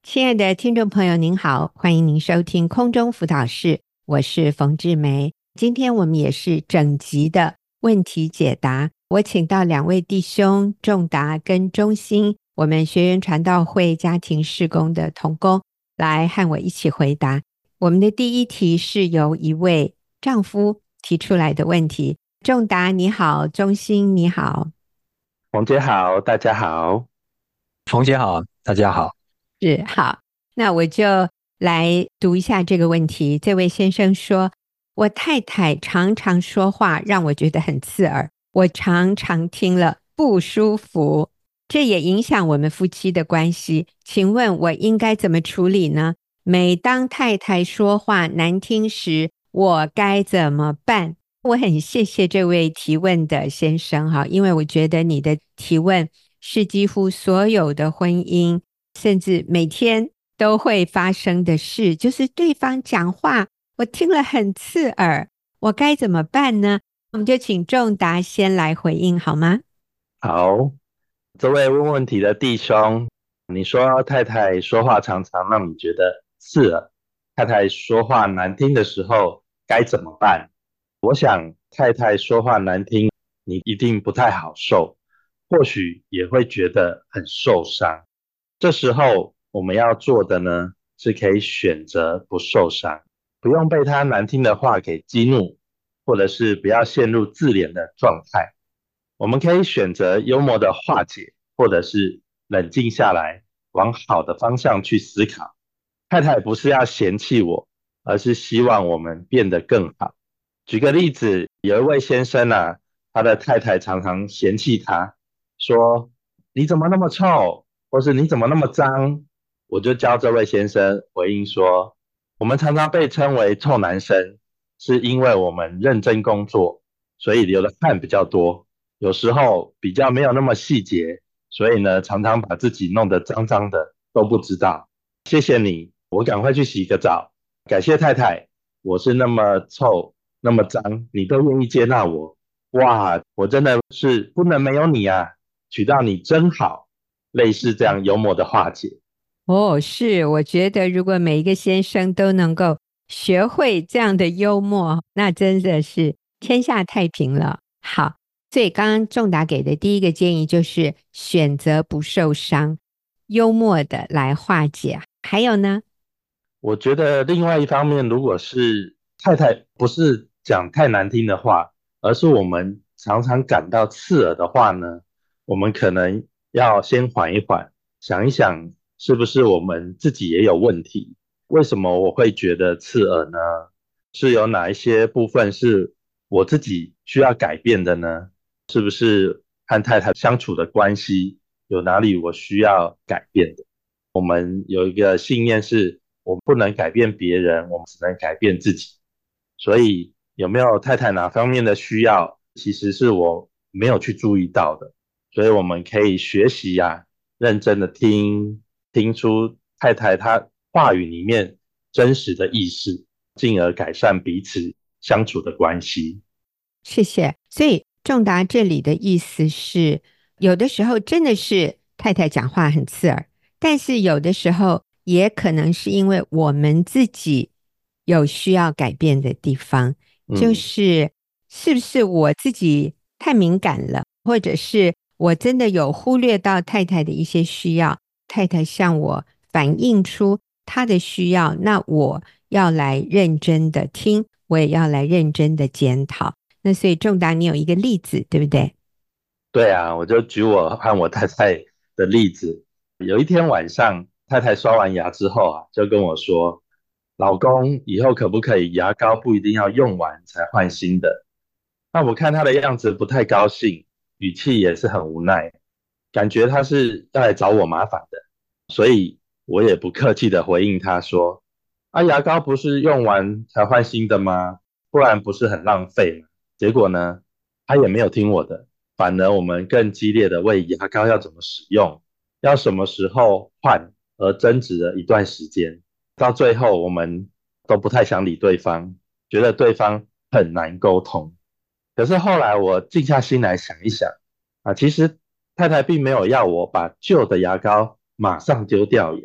亲爱的听众朋友您好，欢迎您收听空中辅导室，我是冯志梅。今天我们也是整集的问题解答，我请到两位弟兄仲达跟忠心，我们学员传道会家庭事工的同工，来和我一起回答。我们的第一题是由一位丈夫提出来的问题。仲达你好，忠心你好。 冯姐好，大家好。 冯姐好，大家好。 是，好，那我就来读一下这个问题。这位先生说，我太太常常说话让我觉得很刺耳，我常常听了不舒服，这也影响我们夫妻的关系。请问我应该怎么处理呢？每当太太说话难听时，我该怎么办？我很谢谢这位提问的先生哈，因为我觉得你的提问是几乎所有的婚姻甚至每天都会发生的事，就是对方讲话我听了很刺耳，我该怎么办呢？我们就请仲达先来回应好吗？ 好，这位问问题的弟兄，你说太太说话常常让你觉得刺耳，太太说话难听的时候该怎么办？我想太太说话难听，你一定不太好受，或许也会觉得很受伤。这时候我们要做的呢，是可以选择不受伤，不用被他难听的话给激怒，或者是不要陷入自怜的状态。我们可以选择幽默的化解，或者是冷静下来，往好的方向去思考。太太不是要嫌弃我，而是希望我们变得更好。举个例子，有一位先生啊，他的太太常常嫌弃他，说你怎么那么臭，或是你怎么那么脏。我就教这位先生回应说，我们常常被称为臭男生，是因为我们认真工作，所以流的汗比较多，有时候比较没有那么细节，所以呢，常常把自己弄得脏脏的都不知道。谢谢你，我赶快去洗个澡。感谢太太，我是那么臭，那么脏，你都愿意接纳我，哇，我真的是不能没有你啊，娶到你真好。类似这样幽默的化解。 哦，是，我觉得如果每一个先生都能够学会这样的幽默，那真的是天下太平了。好，所以刚刚仲达给的第一个建议就是选择不受伤，幽默的来化解。还有呢？ 我觉得另外一方面，如果是太太不是讲太难听的话，而是我们常常感到刺耳的话呢，我们可能要先缓一缓，想一想是不是我们自己也有问题？为什么我会觉得刺耳呢？是有哪一些部分是我自己需要改变的呢？是不是和太太相处的关系有哪里我需要改变的？我们有一个信念是，我们不能改变别人，我们只能改变自己。所以有没有太太哪方面的需要，其实是我没有去注意到的。所以我们可以学习呀、认真的听，听出太太她话语里面真实的意思，进而改善彼此相处的关系。 谢谢。所以仲达这里的意思是，有的时候真的是太太讲话很刺耳，但是有的时候也可能是因为我们自己有需要改变的地方，就嗯。 是是不是我自己太敏感了，或者是我真的有忽略到太太的一些需要，太太向我反映出她的需要，那我要来认真的听，我也要来认真的检讨。那所以仲达，你有一个例子，对不对？ 对啊，我就举我和我太太的例子。有一天晚上，太太刷完牙之后啊，就跟我说：“老公，以后可不可以牙膏不一定要用完才换新的？”那我看她的样子不太高兴，语气也是很无奈，感觉她是要来找我麻烦的。所以我也不客气的回应她说：“啊，牙膏不是用完才换新的吗？不然不是很浪费吗？”结果呢，她也没有听我的。反而我们更激烈的为牙膏要怎么使用，要什么时候换而争执了一段时间，到最后我们都不太想理对方，觉得对方很难沟通。可是后来我静下心来想一想，其实太太并没有要我把旧的牙膏马上丢掉耶，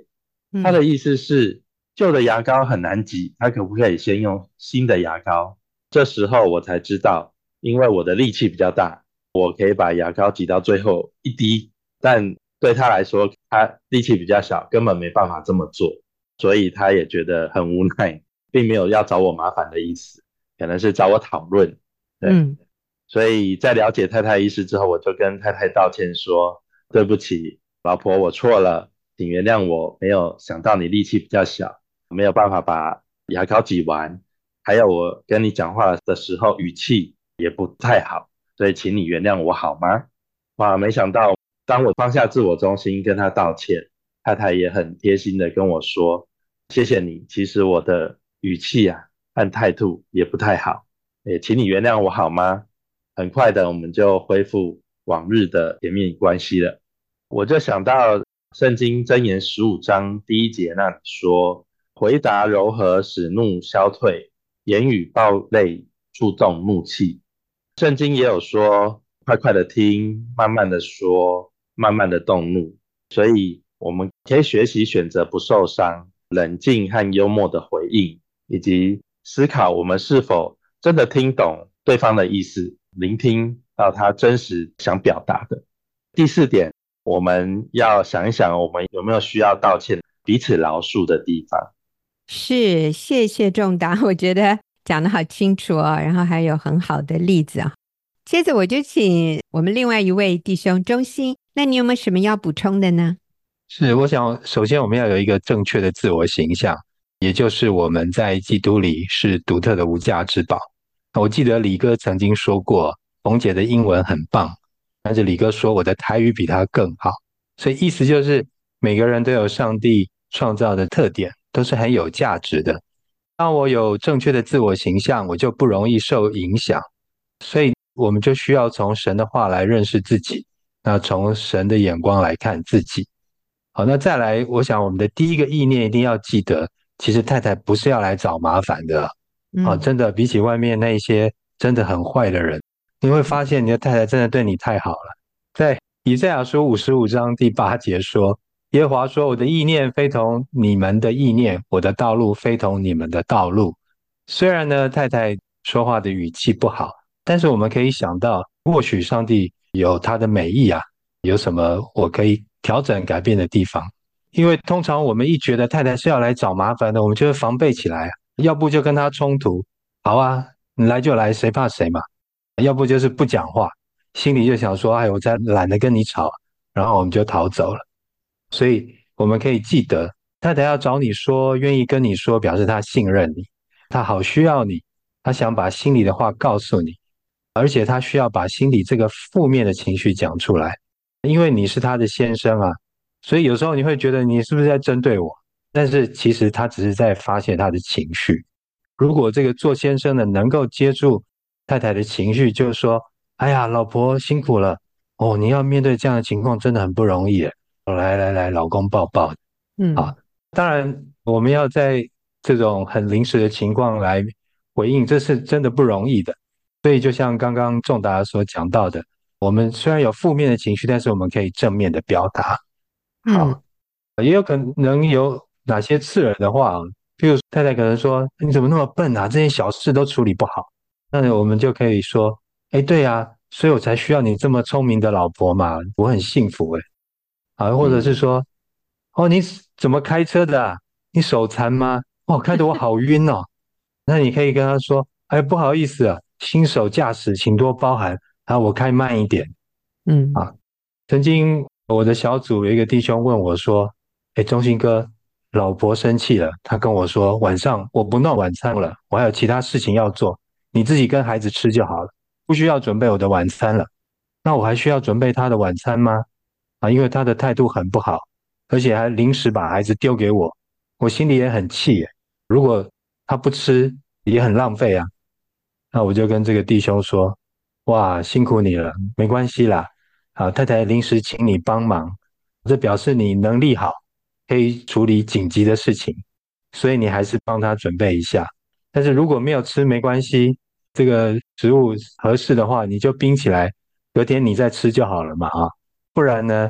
他的意思是旧的牙膏很难挤，他可不可以先用新的牙膏？这时候我才知道，因为我的力气比较大，我可以把牙膏挤到最后一滴，但对他来说，他力气比较小，根本没办法这么做，所以他也觉得很无奈，并没有要找我麻烦的意思，可能是找我讨论。对，所以在了解太太意思之后，我就跟太太道歉说，对不起，老婆，我错了，请原谅我没有想到你力气比较小，没有办法把牙膏挤完，还有我跟你讲话的时候语气也不太好，所以请你原谅我好吗？哇，没想到当我放下自我中心跟她道歉，太太也很贴心的跟我说，谢谢你，其实我的语气啊和态度也不太好，也请你原谅我好吗？很快的我们就恢复往日的甜蜜关系了。我就想到圣经箴言15章第1节那里说，回答柔和使怒消退，言语暴戾触动怒气。圣经也有说，快快的听，慢慢的说，慢慢的动怒。所以我们可以学习选择不受伤，冷静和幽默的回应，以及思考我们是否真的听懂对方的意思，聆听到他真实想表达的。第4点，我们要想一想，我们有没有需要道歉、彼此饶恕的地方。 是，谢谢仲达，我觉得讲得好清楚哦，然后还有很好的例子啊。接着我就请我们另外一位弟兄忠心，那你有没有什么要补充的呢？ 是，我想首先我们要有一个正确的自我形象，也就是我们在基督里是独特的无价之宝。我记得李哥曾经说过，冯姐的英文很棒，但是李哥说我的台语比他更好，所以意思就是每个人都有上帝创造的特点，都是很有价值的。当我有正确的自我形象，我就不容易受影响，所以我们就需要从神的话来认识自己，那从神的眼光来看自己。好，那再来，我想我们的第一个意念一定要记得，其实太太不是要来找麻烦的。好，真的比起外面那些真的很坏的人，你会发现你的太太真的对你太好了。在以赛亚书55章第8节说，耶和华说：“我的意念非同你们的意念，我的道路非同你们的道路。”虽然呢，太太说话的语气不好，但是我们可以想到，或许上帝有他的美意啊，有什么我可以调整改变的地方。因为通常我们一觉得太太是要来找麻烦的，我们就会防备起来，要不就跟他冲突，好啊，你来就来，谁怕谁嘛。要不就是不讲话，心里就想说，哎，我再懒得跟你吵，然后我们就逃走了。所以我们可以记得，太太要找你说，愿意跟你说，表示她信任你，她好需要你，她想把心里的话告诉你，而且她需要把心里这个负面的情绪讲出来，因为你是她的先生啊，所以有时候你会觉得你是不是在针对我？但是其实她只是在发泄她的情绪。如果这个做先生的能够接住太太的情绪，就是说，哎呀，老婆辛苦了哦，你要面对这样的情况真的很不容易耶。来来来，老公抱抱。好，当然我们要在这种很临时的情况来回应，这是真的不容易的。所以就像刚刚仲达所讲到的，我们虽然有负面的情绪，但是我们可以正面的表达。好，也有可能有哪些刺耳的话，譬如太太可能说你怎么那么笨啊，这些小事都处理不好，那我们就可以说，哎，对啊，所以我才需要你这么聪明的老婆嘛，我很幸福诶。啊，或者是说，哦，你怎么开车的啊？你手残吗？哦，开得我好晕哦。那你可以跟他说，哎，不好意思啊，新手驾驶，请多包涵啊，我开慢一点。啊，曾经我的小组有一个弟兄问我说，哎，忠心哥，老婆生气了，他跟我说晚上我不弄晚餐了，我还有其他事情要做，你自己跟孩子吃就好了，不需要准备我的晚餐了。那我还需要准备他的晚餐吗？啊，因为他的态度很不好，而且还临时把孩子丢给我，我心里也很气耶。如果他不吃，也很浪费啊。那我就跟这个弟兄说：哇，辛苦你了，没关系啦。啊，太太临时请你帮忙，这表示你能力好，可以处理紧急的事情，所以你还是帮他准备一下。但是如果没有吃没关系，这个食物合适的话，你就冰起来，隔天你再吃就好了嘛啊。不然呢，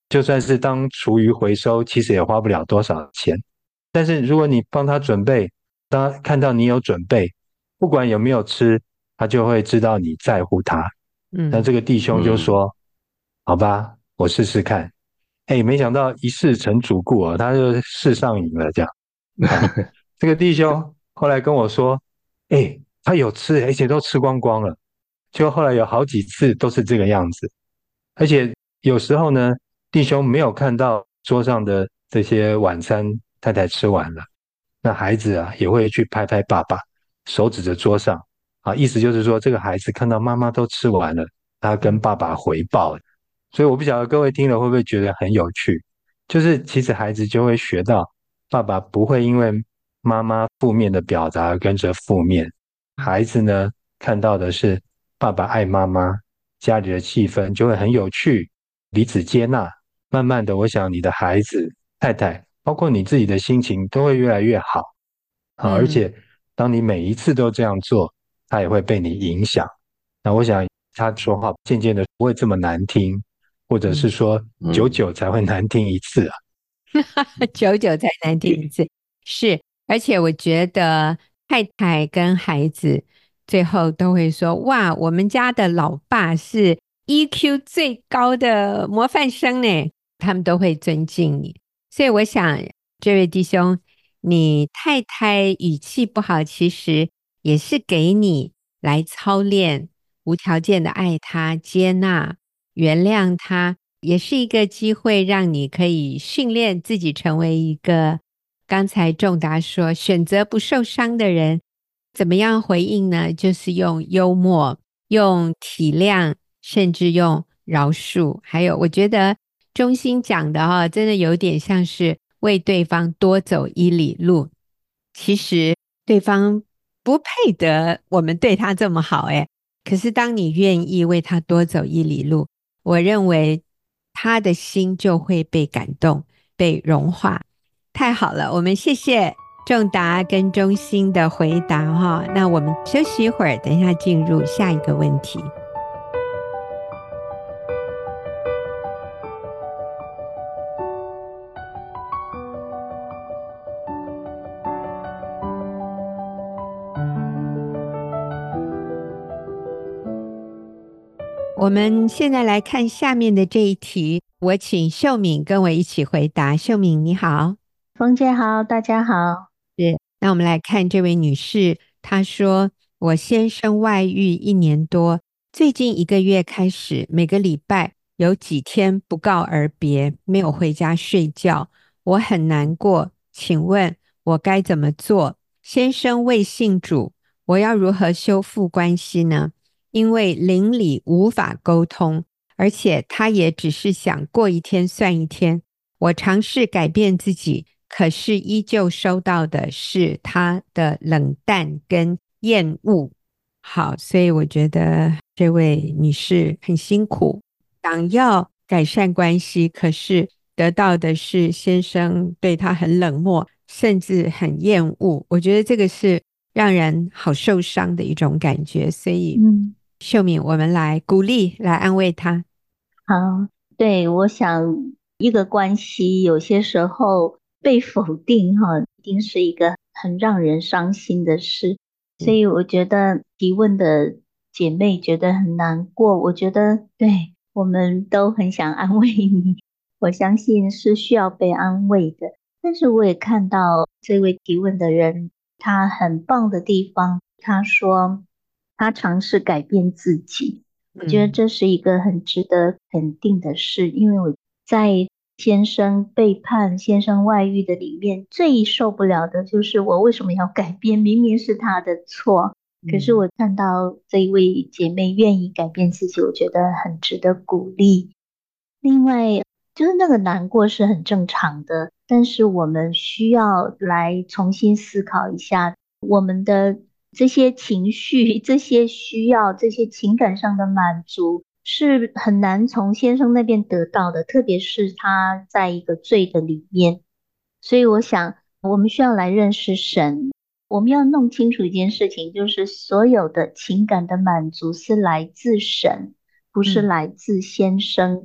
就算是当厨余回收，其实也花不了多少钱。但是如果你帮他准备，当他看到你有准备，不管有没有吃，他就会知道你在乎他。那这个弟兄就说：好吧，我试试看。没想到一试成主顾啊，他就试上瘾了这样。这个弟兄后来跟我说，他有吃，而且都吃光光了。就后来有好几次都是这个样子，而且有时候呢，弟兄没有看到桌上的这些晚餐，太太吃完了，那孩子啊也会去拍拍爸爸，手指着桌上啊，意思就是说这个孩子看到妈妈都吃完了，他跟爸爸回报。所以我不晓得各位听了会不会觉得很有趣，就是其实孩子就会学到，爸爸不会因为妈妈负面的表达而跟着负面，孩子呢看到的是爸爸爱妈妈，家里的气氛就会很有趣，彼此接纳。慢慢的，我想你的孩子、太太，包括你自己的心情都会越来越好。而且当你每一次都这样做，他也会被你影响。那我想他说话渐渐的不会这么难听，或者是说久久才会难听一次啊。 久久才难听一次，是，而且我觉得太太跟孩子最后都会说：哇，我们家的老爸是 EQ 最高的模范生呢，他们都会尊敬你。所以我想，这位弟兄，你太太语气不好，其实也是给你来操练无条件的爱他、接纳、原谅他，也是一个机会让你可以训练自己成为一个刚才仲达说选择不受伤的人。怎么样回应呢？就是用幽默，用体谅，甚至用饶恕。还有我觉得中心讲的真的有点像是为对方多走1里路。其实对方不配得我们对他这么好可是当你愿意为他多走1里路，我认为他的心就会被感动，被融化。太好了，我们谢谢仲达跟中心的回答那我们休息一会儿，等一下进入下一个问题。我们现在来看下面的这一题，我请秀敏跟我一起回答。秀敏你好。 冯姐好，大家好。 那我们来看这位女士，她说我先生外遇1年多，最近1个月开始每个礼拜有几天不告而别，没有回家睡觉，我很难过，请问我该怎么做？先生未信主，我要如何修复关系呢？因为邻里无法沟通，而且他也只是想过一天算一天。我尝试改变自己，可是依旧收到的是他的冷淡跟厌恶。好，所以我觉得这位女士很辛苦，想要改善关系，可是得到的是先生对她很冷漠，甚至很厌恶。我觉得这个是让人好受伤的一种感觉，所以秀敏，我们来鼓励，来安慰她。 好，对，我想一个关系有些时候被否定一定是一个很让人伤心的事，所以我觉得提问的姐妹觉得很难过，我觉得对，我们都很想安慰你，我相信是需要被安慰的。但是我也看到这位提问的人他很棒的地方，他说他尝试改变自己，我觉得这是一个很值得肯定的事，因为我在先生背叛、先生外遇的里面，最受不了的就是我为什么要改变？明明是他的错，可是我看到这一位姐妹愿意改变自己，我觉得很值得鼓励。另外，就是那个难过是很正常的，但是我们需要来重新思考一下我们的这些情绪、这些需要、这些情感上的满足是很难从先生那边得到的，特别是他在一个罪的里面。所以我想我们需要来认识神，我们要弄清楚一件事情，就是所有的情感的满足是来自神，不是来自先生。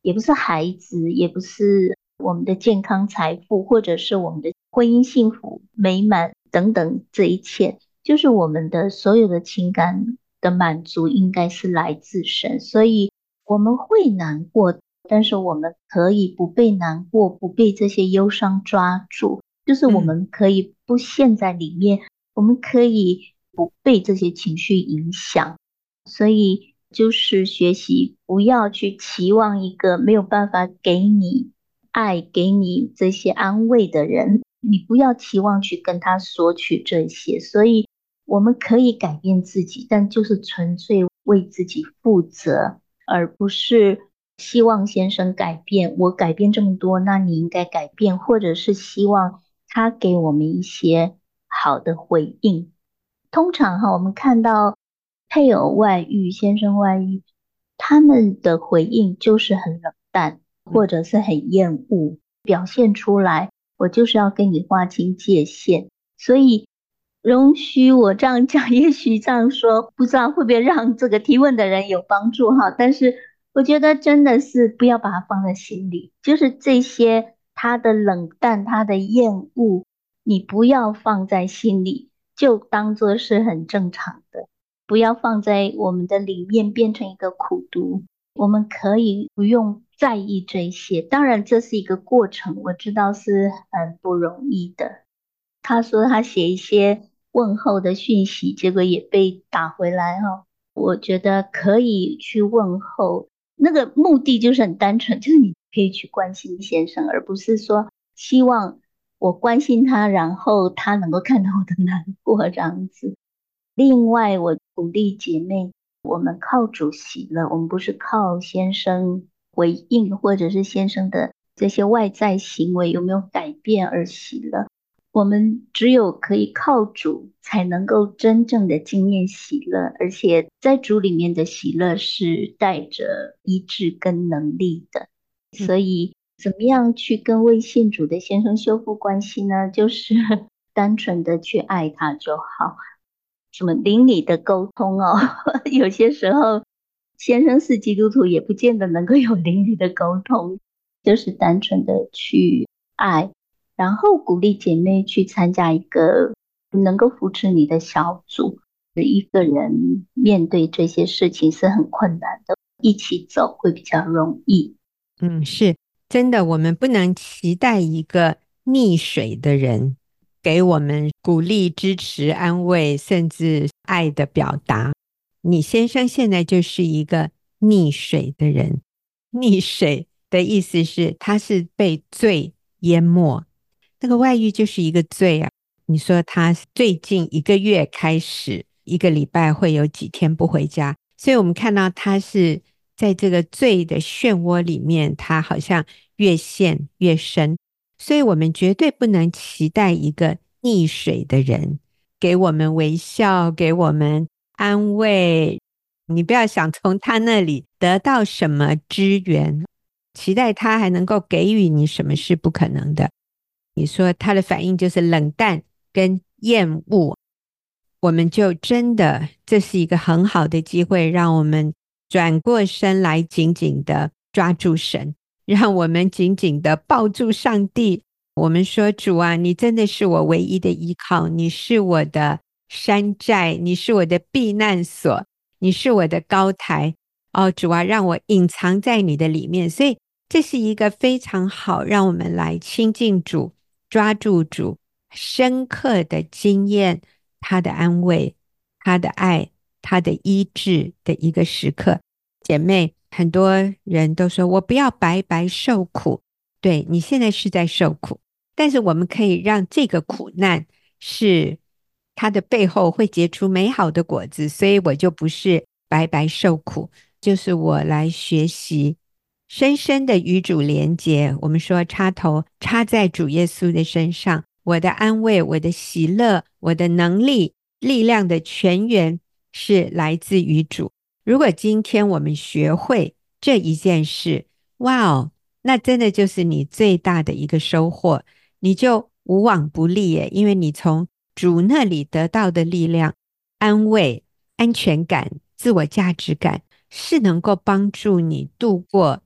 也不是孩子，也不是我们的健康财富，或者是我们的婚姻幸福美满等等，这一切就是我们的所有的情感的满足应该是来自神。所以我们会难过，但是我们可以不被难过，不被这些忧伤抓住，就是我们可以不陷在里面，我们可以不被这些情绪影响。所以就是学习不要去期望一个没有办法给你爱，给你这些安慰的人，你不要期望去跟他索取这些。所以我们可以改变自己，但就是纯粹为自己负责，而不是希望先生改变，我改变这么多，那你应该改变，或者是希望他给我们一些好的回应。通常我们看到配偶外遇、先生外遇，他们的回应就是很冷淡，或者是很厌恶，表现出来我就是要跟你划清界限。所以容许我这样讲，也许这样说不知道会不会让这个提问的人有帮助但是我觉得真的是不要把它放在心里，就是这些他的冷淡、他的厌恶，你不要放在心里，就当作是很正常的，不要放在我们的里面变成一个苦毒。我们可以不用在意这些，当然这是一个过程，我知道是很不容易的。他说他写一些问候的讯息，结果也被打回来我觉得可以去问候，那个目的就是很单纯，就是你可以去关心先生，而不是说希望我关心他，然后他能够看到我的难过这样子。另外我鼓励姐妹，我们靠主喜乐，我们不是靠先生回应，或者是先生的这些外在行为有没有改变而喜乐。我们只有可以靠主才能够真正的经验喜乐，而且在主里面的喜乐是带着医治跟能力的。所以怎么样去跟未信主的先生修复关系呢？就是单纯的去爱他就好。什么邻里的沟通有些时候先生是基督徒也不见得能够有邻里的沟通，就是单纯的去爱，然后鼓励姐妹去参加一个能够扶持你的小组。一个人面对这些事情是很困难的，一起走会比较容易。 是真的，我们不能期待一个溺水的人给我们鼓励、支持、安慰，甚至爱的表达。你先生现在就是一个溺水的人，溺水的意思是他是被罪淹没，那个外遇就是一个罪啊。你说他最近1个月开始1个礼拜会有几天不回家，所以我们看到他是在这个罪的漩涡里面，他好像越陷越深。所以我们绝对不能期待一个溺水的人给我们微笑，给我们安慰。你不要想从他那里得到什么支援，期待他还能够给予你什么是不可能的。你说他的反应就是冷淡跟厌恶，我们就真的这是一个很好的机会，让我们转过身来紧紧的抓住神，让我们紧紧的抱住上帝。我们说主啊，你真的是我唯一的依靠，你是我的山寨，你是我的避难所，你是我的高台。主啊，让我隐藏在你的里面。所以这是一个非常好让我们来亲近主，抓住主，深刻的经验他的安慰，他的爱，他的医治的一个时刻。姐妹，很多人都说我不要白白受苦，对，你现在是在受苦，但是我们可以让这个苦难是它的背后会结出美好的果子，所以我就不是白白受苦，就是我来学习深深的与主连结。我们说插头插在主耶稣的身上，我的安慰，我的喜乐，我的能力，力量的泉源是来自于主。如果今天我们学会这一件事，哇那真的就是你最大的一个收获，你就无往不利耶，因为你从主那里得到的力量、安慰、安全感、自我价值感，是能够帮助你度过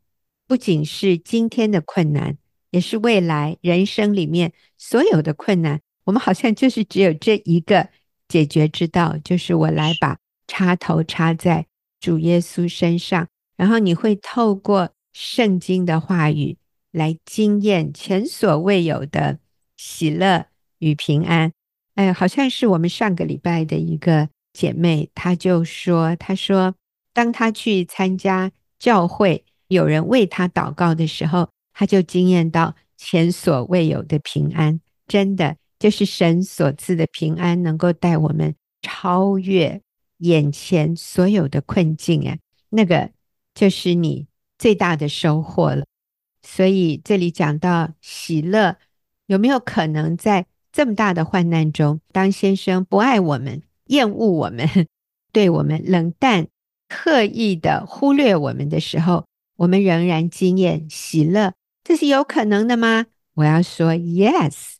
不仅是今天的困难，也是未来人生里面所有的困难，我们好像就是只有这一个解决之道，就是我来把插头插在主耶稣身上，然后你会透过圣经的话语来经验前所未有的喜乐与平安。好像是我们上个礼拜的一个姐妹，她说当她去参加教会，有人为她祷告的时候，她就经验到前所未有的平安。真的就是神所赐的平安，能够带我们超越眼前所有的困境，那个就是你最大的收获了。所以这里讲到喜乐，有没有可能在这么大的患难中，当先生不爱我们、厌恶我们、对我们冷淡、刻意的忽略我们的时候，我们仍然经验喜乐？这是有可能的吗？我要说 yes，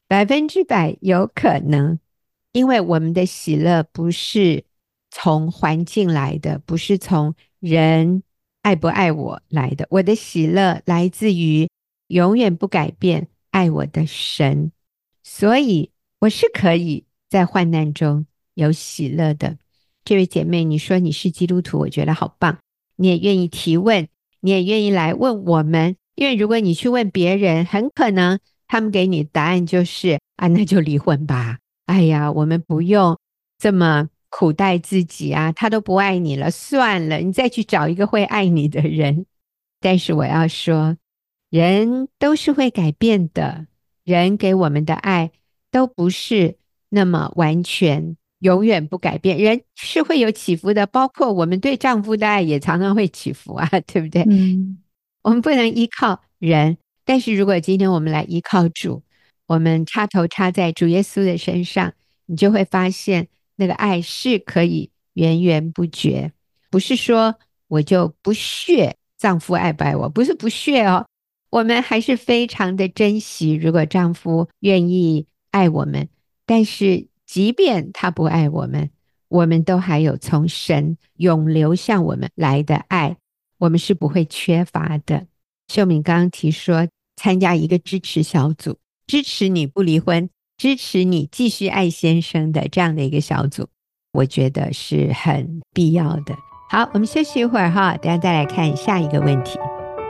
100%有可能。因为我们的喜乐不是从环境来的，不是从人爱不爱我来的，我的喜乐来自于永远不改变爱我的神，所以我是可以在患难中有喜乐的。这位姐妹，你说你是基督徒，我觉得好棒，你也愿意提问，你也愿意来问我们，因为如果你去问别人，很可能他们给你答案就是那就离婚吧，哎呀，我们不用这么苦待自己啊，他都不爱你了，算了，你再去找一个会爱你的人。但是我要说，人都是会改变的，人给我们的爱都不是那么完全永远不改变，人是会有起伏的，包括我们对丈夫的爱也常常会起伏啊，对不对？我们不能依靠人，但是如果今天我们来依靠主，我们插头插在主耶稣的身上，你就会发现那个爱是可以源源不绝。不是说我就不屑丈夫爱不爱我，不是不屑哦，我们还是非常的珍惜如果丈夫愿意爱我们，但是即便他不爱我们，我们都还有从神永流向我们来的爱，我们是不会缺乏的。秀敏刚刚提说参加一个支持小组，支持你不离婚，支持你继续爱先生的这样的一个小组，我觉得是很必要的。好，我们休息一会儿哈，等一下再来看下一个问题。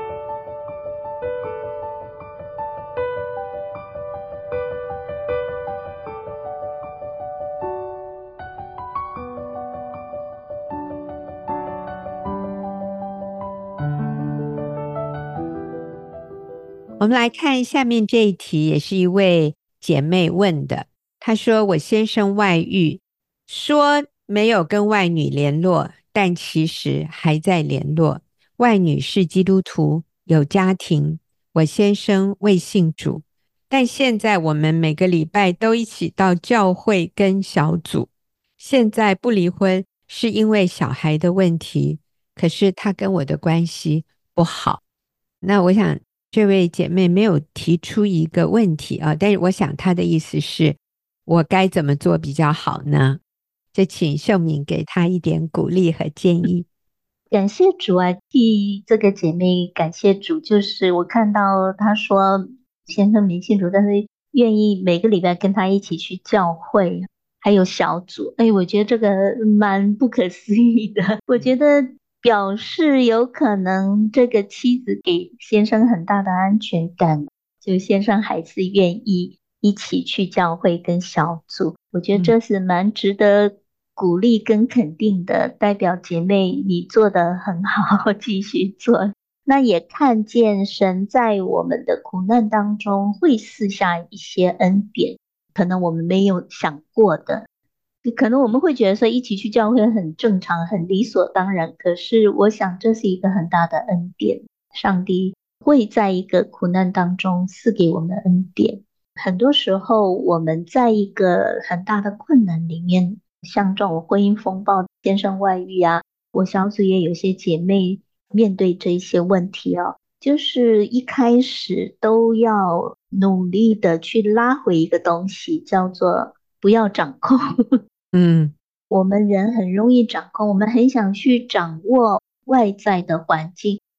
我们来看下面这一题，也是一位姐妹问的。她说我先生外遇，说没有跟外女联络，但其实还在联络。外女是基督徒，有家庭，我先生未信主，但现在我们每个礼拜都一起到教会跟小组。现在不离婚是因为小孩的问题，可是他跟我的关系不好。那我想这位姐妹没有提出一个问题啊，但是我想她的意思是我该怎么做比较好呢？就请秀敏给她一点鼓励和建议。 感谢主啊，替这个姐妹感谢主，就是我看到她说先生没信主，但是愿意每个礼拜跟她一起去教会还有小组，我觉得这个蛮不可思议的。我觉得表示有可能这个妻子给先生很大的安全感，就先生还是愿意一起去教会跟小组，我觉得这是蛮值得鼓励跟肯定的，代表姐妹你做得很好，继续做。那也看见神在我们的苦难当中会赐下一些恩典，可能我们没有想过的，可能我们会觉得说一起去教会很正常，很理所当然，可是我想这是一个很大的恩典，上帝会在一个苦难当中赐给我们的恩典。很多时候我们在一个很大的困难里面，像这种婚姻风暴、先生外遇啊，我小组也有些姐妹面对这一些问题就是一开始都要努力的去拉回一个东西，叫做不要掌控。我们人很容易掌控，我们很想去掌握外在的环境，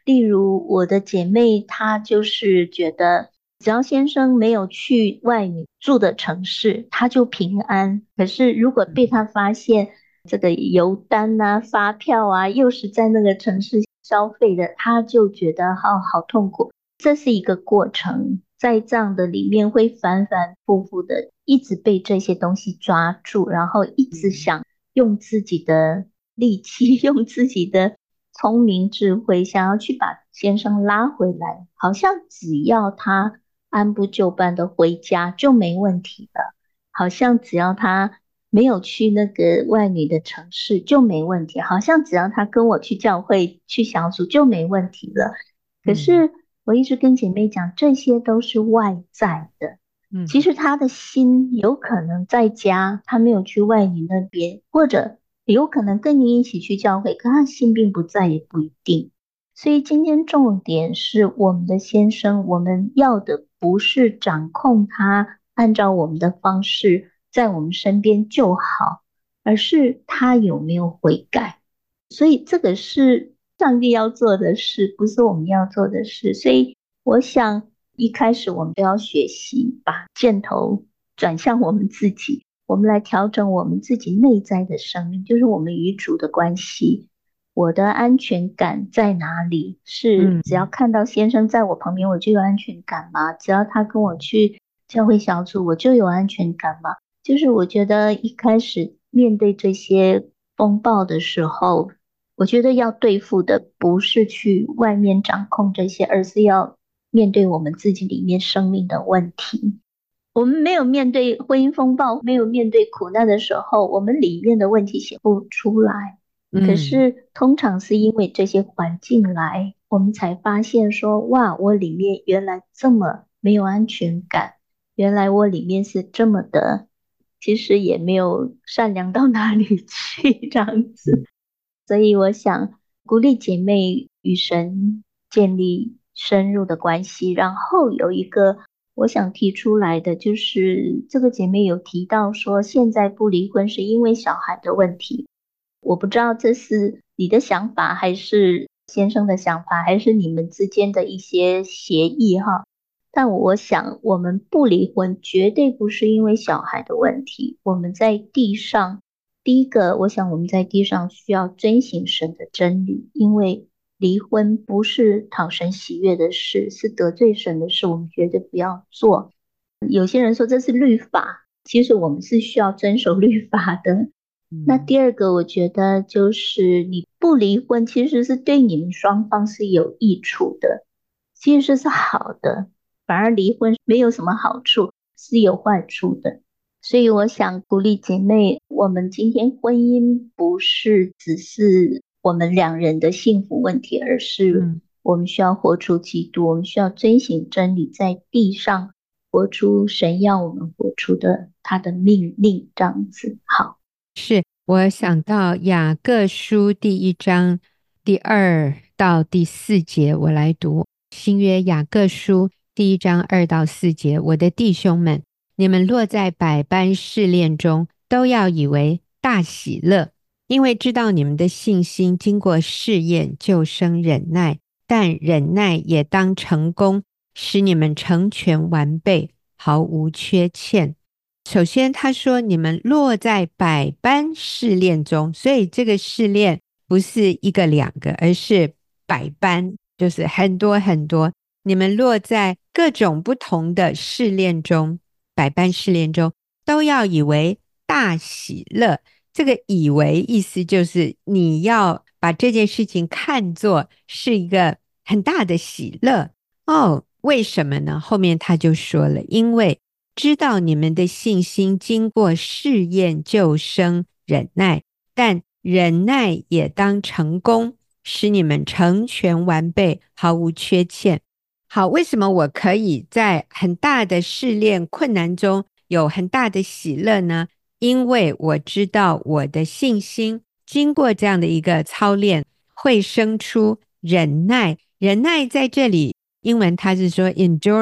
例如我的姐妹，她就是觉得只要先生没有去外女住的城市，她就平安。可是如果被她发现这个邮单啊、发票啊，又是在那个城市消费的，她就觉得好痛苦。这是一个过程，在这样的里面会反反复复的一直被这些东西抓住，然后一直想用自己的力气，用自己的聪明智慧，想要去把先生拉回来，好像只要他按部就班的回家就没问题了，好像只要他没有去那个外女的城市就没问题，好像只要他跟我去教会去小组就没问题了。可是我一直跟姐妹讲，这些都是外在的。其实他的心有可能在家，他没有去外女那边，或者有可能跟你一起去教会，可他心并不在，也不一定。所以今天重点是我们的先生，我们要的不是掌控他，按照我们的方式在我们身边就好，而是他有没有悔改。所以这个是上帝要做的事，不是我们要做的事。所以我想一开始我们都要学习把箭头转向我们自己，我们来调整我们自己内在的生命，就是我们与主的关系。我的安全感在哪里？是只要看到先生在我旁边我就有安全感吗？只要他跟我去教会小组我就有安全感吗？就是我觉得一开始面对这些风暴的时候，我觉得要对付的不是去外面掌控这些，而是要面对我们自己里面生命的问题。我们没有面对婚姻风暴，没有面对苦难的时候，我们里面的问题写不出来。可是通常是因为这些环境来，我们才发现说，哇，我里面原来这么没有安全感，原来我里面是这么的，其实也没有善良到哪里去这样子。所以我想鼓励姐妹与神建立深入的关系。然后有一个我想提出来的，就是这个姐妹有提到说，现在不离婚是因为小孩的问题。我不知道这是你的想法，还是先生的想法，还是你们之间的一些协议哈。但我想我们不离婚绝对不是因为小孩的问题。我们在地上，第一个我想我们在地上需要遵行神的真理，因为离婚不是讨神喜悦的事，是得罪神的事，我们绝对不要做。有些人说这是律法，其实我们是需要遵守律法的。那第二个我觉得就是你不离婚其实是对你们双方是有益处的，其实是好的，反而离婚没有什么好处，是有坏处的。所以我想鼓励姐妹，我们今天婚姻不是只是我们两人的幸福问题，而是我们需要活出基督，我们需要遵行真理，在地上活出神要我们活出的他的命令，这样子。好， 是我想到雅各书第1章第2到第4节，我来读新约雅各书第1章2到4节。我的弟兄们，你们落在百般试炼中，都要以为大喜乐，因为知道你们的信心经过试验，就生忍耐，但忍耐也当成功，使你们成全完备，毫无缺欠。首先他说你们落在百般试炼中，所以这个试炼不是一个两个，而是百般，就是很多很多。你们落在各种不同的试炼中，百般试炼中，都要以为大喜乐。这个以为意思就是你要把这件事情看作是一个很大的喜乐。为什么呢？后面他就说了，因为知道你们的信心经过试验，就生忍耐，但忍耐也当成功，使你们成全完备，毫无缺欠。好，为什么我可以在很大的试炼困难中有很大的喜乐呢？因为我知道我的信心经过这样的一个操练，会生出忍耐。忍耐在这里英文它是说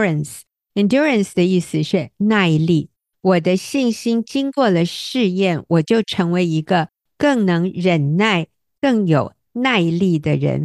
endurance 的意思是耐力。我的信心经过了试验，我就成为一个更能忍耐、更有耐力的人。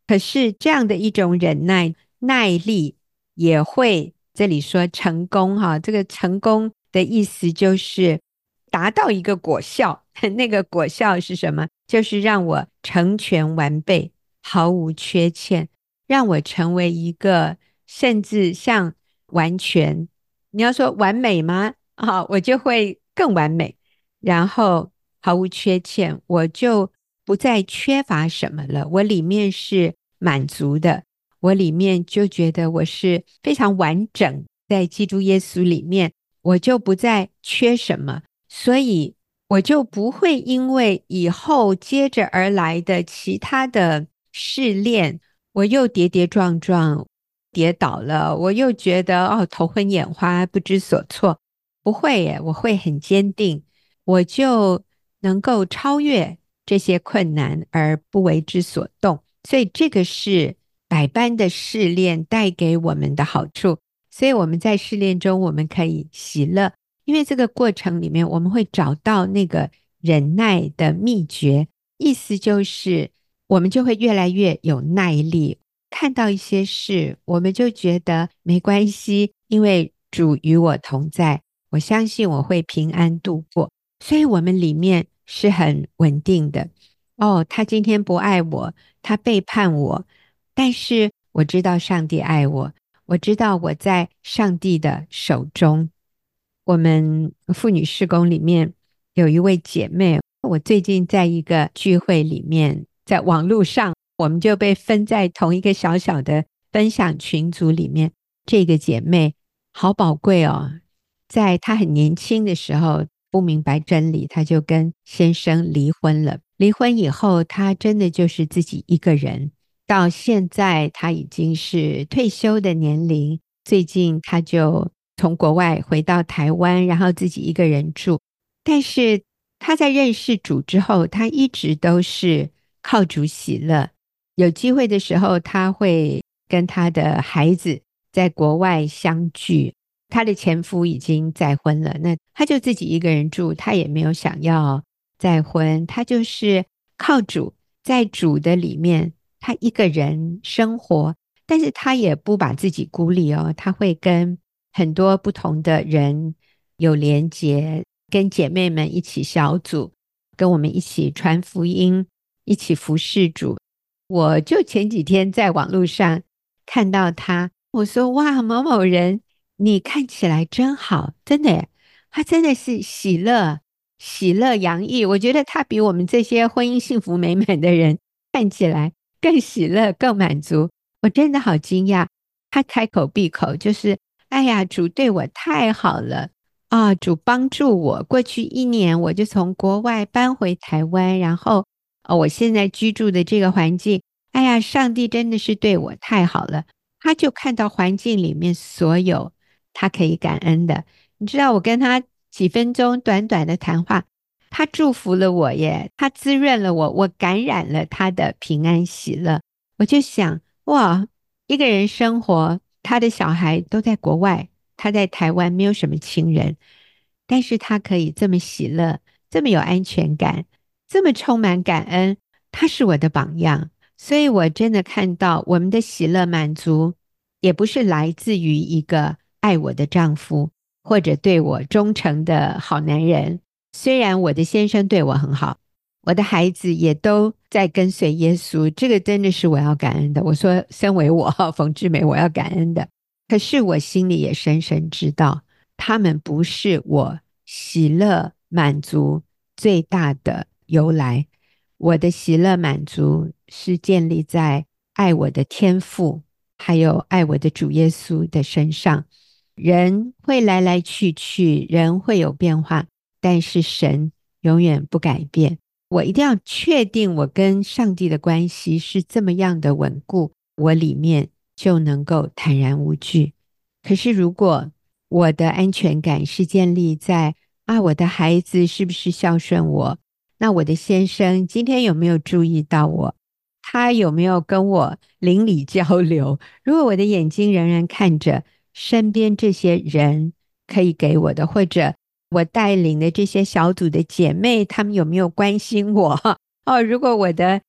可是这样的一种忍耐耐力也会，这里说成功这个成功的意思就是达到一个果效那个果效是什么？就是让我成全完备，毫无缺欠，让我成为一个甚至像完全，你要说完美吗？我就会更完美，然后毫无缺欠，我就不再缺乏什么了，我里面是满足的，我里面就觉得我是非常完整，在基督耶稣里面，我就不再缺什么，所以我就不会因为以后接着而来的其他的试炼，我又跌跌撞撞，跌倒了，我又觉得头昏眼花，不知所措。不会耶，我会很坚定，我就能够超越这些困难而不为之所动。所以这个是百般的试炼带给我们的好处。所以我们在试炼中，我们可以喜乐，因为这个过程里面我们会找到那个忍耐的秘诀，意思就是我们就会越来越有耐力，看到一些事我们就觉得没关系，因为主与我同在，我相信我会平安度过，所以我们里面是很稳定的。他今天不爱我，他背叛我，但是我知道上帝爱我，我知道我在上帝的手中。我们妇女事工里面有一位姐妹，我最近在一个聚会里面，在网络上，我们就被分在同一个小小的分享群组里面。这个姐妹好宝贵在她很年轻的时候不明白真理，她就跟先生离婚了。离婚以后，她真的就是自己一个人，到现在她已经是退休的年龄，最近她就从国外回到台湾，然后自己一个人住。但是她在认识主之后，她一直都是靠主喜乐。有机会的时候，她会跟她的孩子在国外相聚，她的前夫已经再婚了，那她就自己一个人住，她也没有想要再婚，她就是靠主，在主的里面，她一个人生活，但是她也不把自己孤立她会跟很多不同的人有连结，跟姐妹们一起小组，跟我们一起传福音，一起服侍主。我就前几天在网络上看到她，我说哇，某某人你看起来真好，真的耶，他真的是喜乐洋溢，我觉得他比我们这些婚姻幸福美满的人看起来更喜乐更满足，我真的好惊讶。他开口闭口就是哎呀，主对我太好了主帮助我，过去1年我就从国外搬回台湾，然后我现在居住的这个环境，哎呀，上帝真的是对我太好了。他就看到环境里面所有他可以感恩的。你知道我跟他几分钟短短的谈话，他祝福了我耶，他滋润了我，我感染了他的平安喜乐。我就想哇，一个人生活，他的小孩都在国外，他在台湾没有什么亲人，但是他可以这么喜乐，这么有安全感，这么充满感恩，他是我的榜样。所以我真的看到我们的喜乐满足也不是来自于一个爱我的丈夫或者对我忠诚的好男人，虽然我的先生对我很好，我的孩子也都在跟随耶稣，这个真的是我要感恩的。我说身为我冯志美，我要感恩的。可是我心里也深深知道，他们不是我喜乐满足最大的由来。我的喜乐满足是建立在爱我的天父还有爱我的主耶稣的身上。人会来来去去，人会有变化，但是神永远不改变。我一定要确定我跟上帝的关系是这么样的稳固，我里面就能够坦然无惧。可是如果我的安全感是建立在我的孩子是不是孝顺我，那我的先生今天有没有注意到我，他有没有跟我邻里交流，如果我的眼睛仍然看着身边这些人可以给我的，或者我带领的这些小组的姐妹，她们有没有关心我如果我的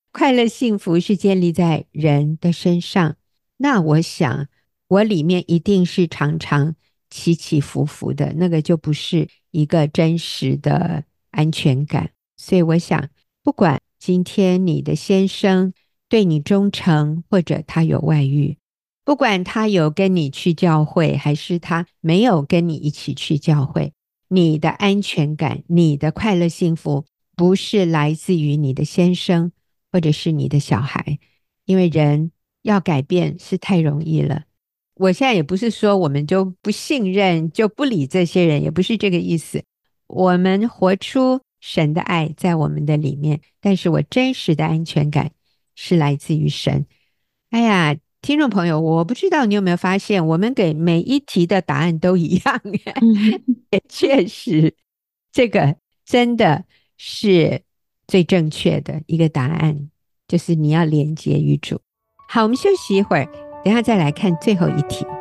快乐幸福是建立在人的身上，那我想我里面一定是常常起起伏伏的，那个就不是一个真实的安全感。所以我想，不管今天你的先生对你忠诚，或者他有外遇，不管他有跟你去教会，还是他没有跟你一起去教会，你的安全感，你的快乐幸福，不是来自于你的先生或者是你的小孩，因为人要改变是太容易了。我现在也不是说我们就不信任，就不理这些人，也不是这个意思。我们活出神的爱在我们的里面，但是我真实的安全感是来自于神。哎呀，听众朋友，我不知道你有没有发现，我们给每一题的答案都一样，也确实，这个真的是最正确的一个答案，就是你要连接于主。好，我们休息一会儿，等一下再来看最后一题。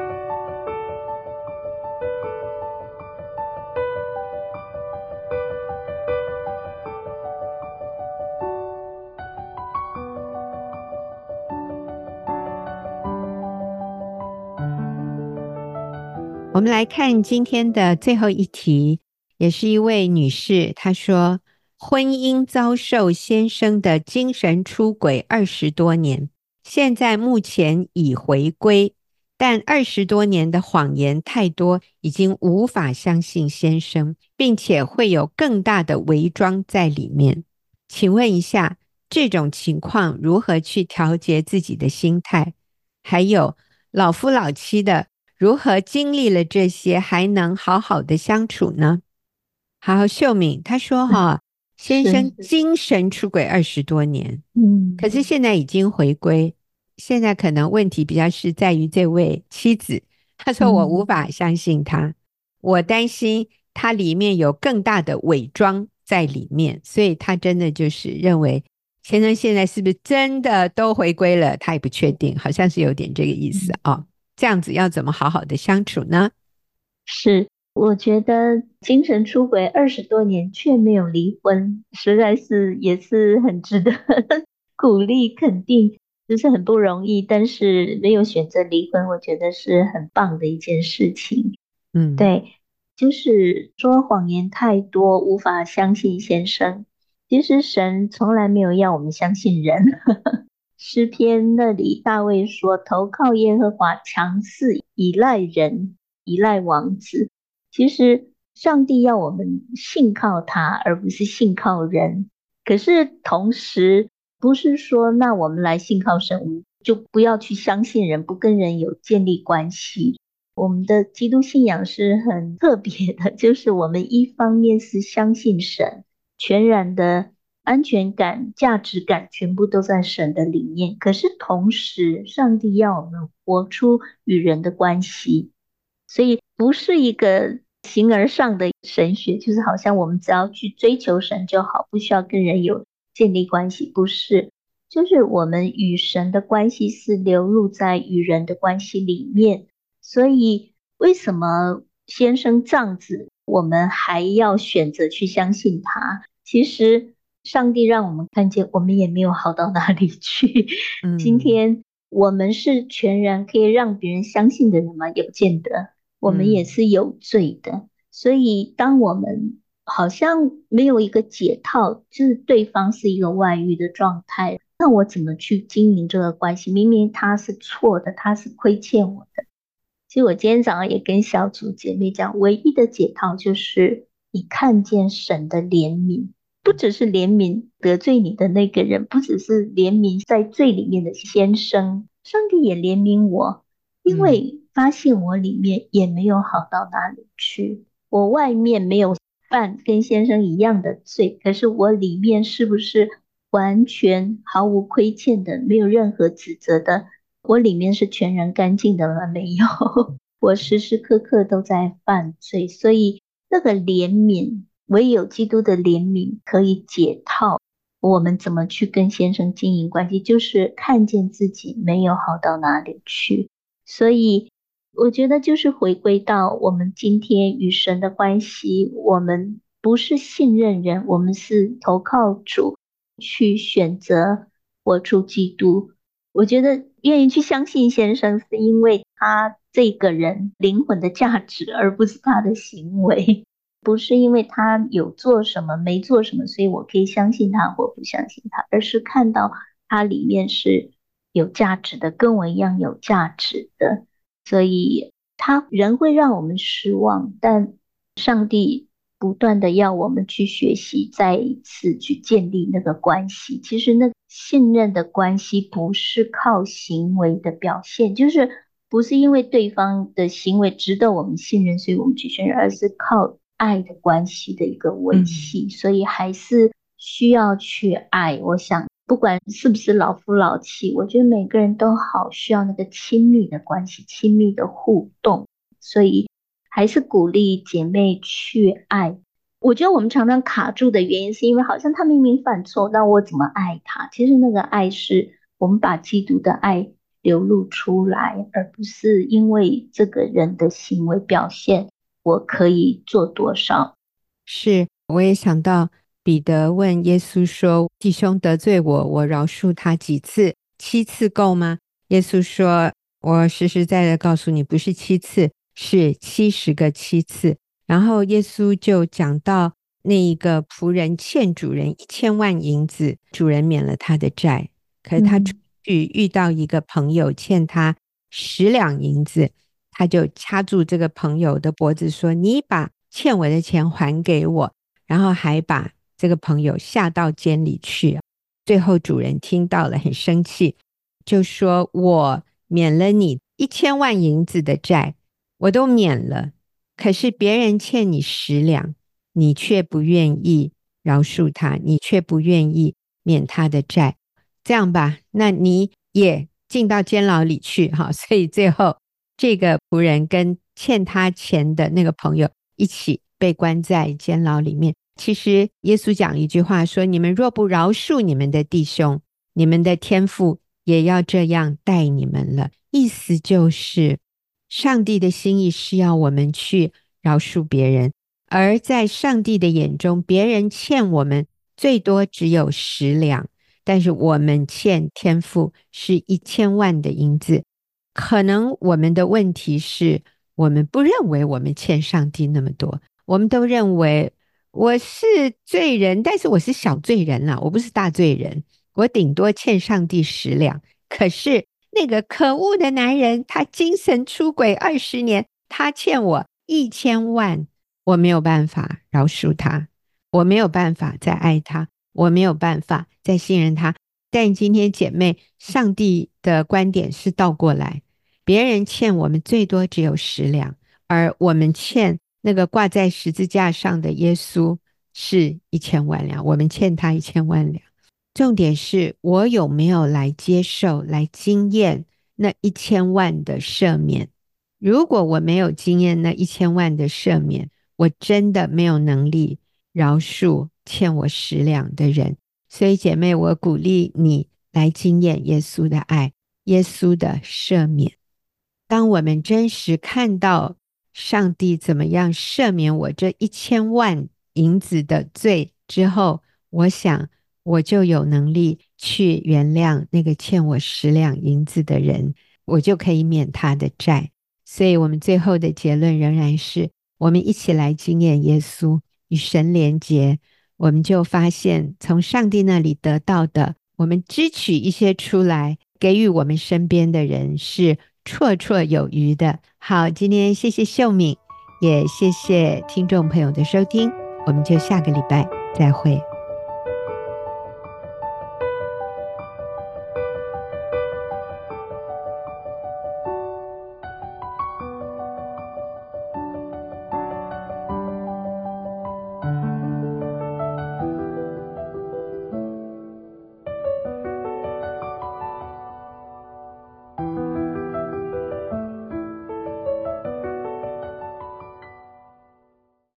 我们来看今天的最后一题，也是一位女士，她说婚姻遭受先生的精神出轨20多年，现在目前已回归，但20多年的谎言太多，已经无法相信先生，并且会有更大的伪装在里面。请问一下，这种情况如何去调节自己的心态？还有老夫老妻的，如何经历了这些还能好好的相处呢？好，秀敏她说先生精神出轨20多年，可是现在已经回归，现在可能问题比较是在于这位妻子，她说我无法相信他，我担心他里面有更大的伪装在里面，所以他真的就是认为先生现在是不是真的都回归了，他也不确定，好像是有点这个意思这样子要怎么好好的相处呢？ 是，我觉得精神出轨20多年却没有离婚，实在是也是很值得鼓励肯定，就是很不容易，但是没有选择离婚，我觉得是很棒的一件事情。对，就是说谎言太多，无法相信先生。其实神从来没有要我们相信人。诗篇那里大卫说：投靠耶和华，强似依赖人，依赖王子。其实上帝要我们信靠他，而不是信靠人。可是同时不是说那我们来信靠神，我们就不要去相信人，不跟人有建立关系。我们的基督信仰是很特别的，就是我们一方面是相信神，全然的安全感、价值感全部都在神的里面。可是同时，上帝要我们活出与人的关系，所以不是一个形而上的神学，就是好像我们只要去追求神就好，不需要跟人有建立关系，不是。就是我们与神的关系是流入在与人的关系里面。所以为什么先生这样子，我们还要选择去相信他？其实上帝让我们看见，我们也没有好到哪里去。今天我们是全然可以让别人相信的人吗？也不见得，我们也是有罪的。所以当我们好像没有一个解套，就是对方是一个外遇的状态，那我怎么去经营这个关系？明明他是错的，他是亏欠我的。其实我今天早上也跟小组姐妹讲，唯一的解套就是你看见神的怜悯，不只是怜悯得罪你的那个人，不只是怜悯在罪里面的先生，上帝也怜悯我，因为发现我里面也没有好到哪里去，我外面没有犯跟先生一样的罪，可是我里面是不是完全毫无亏欠的，没有任何指责的？我里面是全然干净的吗？没有，我时时刻刻都在犯罪，所以那个怜悯，唯有基督的怜悯可以解套。我们怎么去跟先生经营关系，就是看见自己没有好到哪里去。所以我觉得就是回归到我们今天与神的关系，我们不是信任人，我们是投靠主。 去选择活出基督。我觉得愿意去相信先生，是因为他这个人灵魂的价值，而不是他的行为。不是因为他有做什么没做什么，所以我可以相信他或不相信他，而是看到他里面是有价值的，跟我一样有价值的。所以他人会让我们失望，但上帝不断的要我们去学习，再一次去建立那个关系。其实那信任的关系不是靠行为的表现，就是不是因为对方的行为值得我们信任，所以我们去信任，而是靠爱的关系的一个维系。所以还是需要去爱。我想不管是不是老夫老妻，我觉得每个人都好需要那个亲密的关系，亲密的互动。所以还是鼓励姐妹去爱。我觉得我们常常卡住的原因是因为好像他明明犯错，那我怎么爱他？其实那个爱是我们把基督的爱流露出来，而不是因为这个人的行为表现我可以做多少。 是，我也想到彼得问耶稣说，弟兄得罪我，我饶恕他几次？7次够吗？耶稣说，我实实在在告诉你，不是7次，是70个7次。然后耶稣就讲到那一个仆人欠主人1000万银子，主人免了他的债，可是他出去遇到一个朋友欠他10两银子，他就掐住这个朋友的脖子说，你把欠我的钱还给我，然后还把这个朋友下到监里去。最后主人听到了很生气，就说，我免了你1000万银子的债，我都免了，可是别人欠你10两，你却不愿意饶恕他，你却不愿意免他的债。这样吧，那你也进到监牢里去。所以最后这个仆人跟欠他钱的那个朋友一起被关在监牢里面。其实耶稣讲一句话说，你们若不饶恕你们的弟兄，你们的天父也要这样待你们了。意思就是上帝的心意是要我们去饶恕别人，而在上帝的眼中，别人欠我们最多只有10两，但是我们欠天父是1000万的银子。可能我们的问题是，我们不认为我们欠上帝那么多，我们都认为我是罪人，但是我是小罪人啦，我不是大罪人，我顶多欠上帝10两。可是那个可恶的男人，他精神出轨20年，他欠我1000万，我没有办法饶恕他，我没有办法再爱他，我没有办法再信任他。但今天姐妹，上帝的观点是倒过来，别人欠我们最多只有10两，而我们欠那个挂在十字架上的耶稣是1000万两，我们欠他1000万两。重点是我有没有来接受、来经验那1000万的赦免。如果我没有经验那1000万的赦免，我真的没有能力饶恕欠我10两的人。所以姐妹，我鼓励你来经验耶稣的爱，耶稣的赦免。当我们真实看到上帝怎么样赦免我这1000万银子的罪之后，我想我就有能力去原谅那个欠我10两银子的人，我就可以免他的债。所以我们最后的结论仍然是，我们一起来经验耶稣，与神连结，我们就发现从上帝那里得到的，我们支取一些出来，给予我们身边的人，是绰绰有余的。好，今天谢谢秀敏，也谢谢听众朋友的收听，我们就下个礼拜再会。